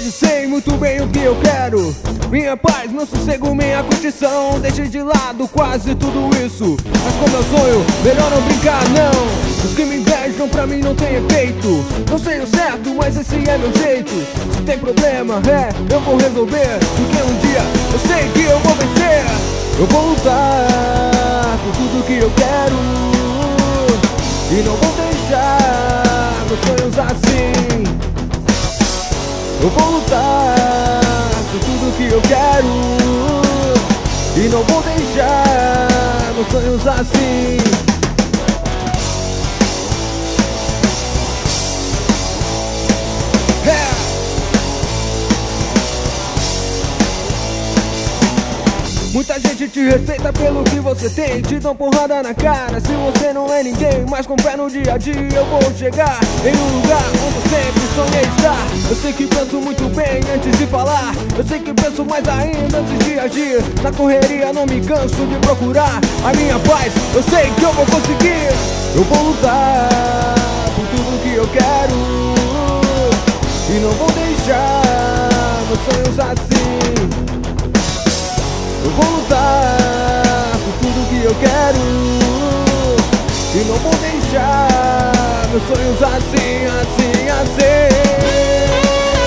hoje sei muito bem o que eu quero. Minha paz, meu sossego, minha curtição. Deixei de lado quase tudo isso, mas como eu sonho, melhor não brincar não. Os que me invejam pra mim não tem efeito. Não sei o certo, mas esse é meu jeito. Se tem problema, eu vou resolver. Porque um dia eu sei que eu vou vencer. Eu vou lutar por tudo que eu quero e não vou deixar meus sonhos assim. Eu vou lutar por tudo que eu quero e não vou deixar meus sonhos assim. Muita gente te respeita pelo que você tem, te dão porrada na cara se você não é ninguém. Mas com fé no dia a dia eu vou chegar em um lugar onde eu sempre sonhei estar. Eu sei que penso muito bem antes de falar, eu sei que penso mais ainda antes de agir. Na correria não me canso de procurar a minha paz, eu sei que eu vou conseguir. Eu vou lutar por tudo que eu quero e não vou deixar meus sonhos assim. Eu vou lutar por tudo que eu quero e não vou deixar meus sonhos assim, assim, assim.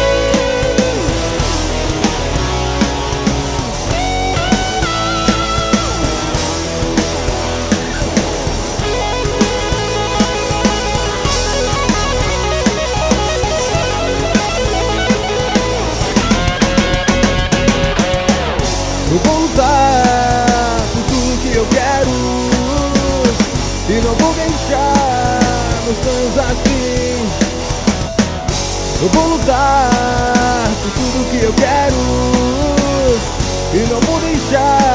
Eu vou lutar por tudo que eu quero e não vou deixar meus sonhos assim. Eu vou lutar por tudo que eu quero e não vou deixar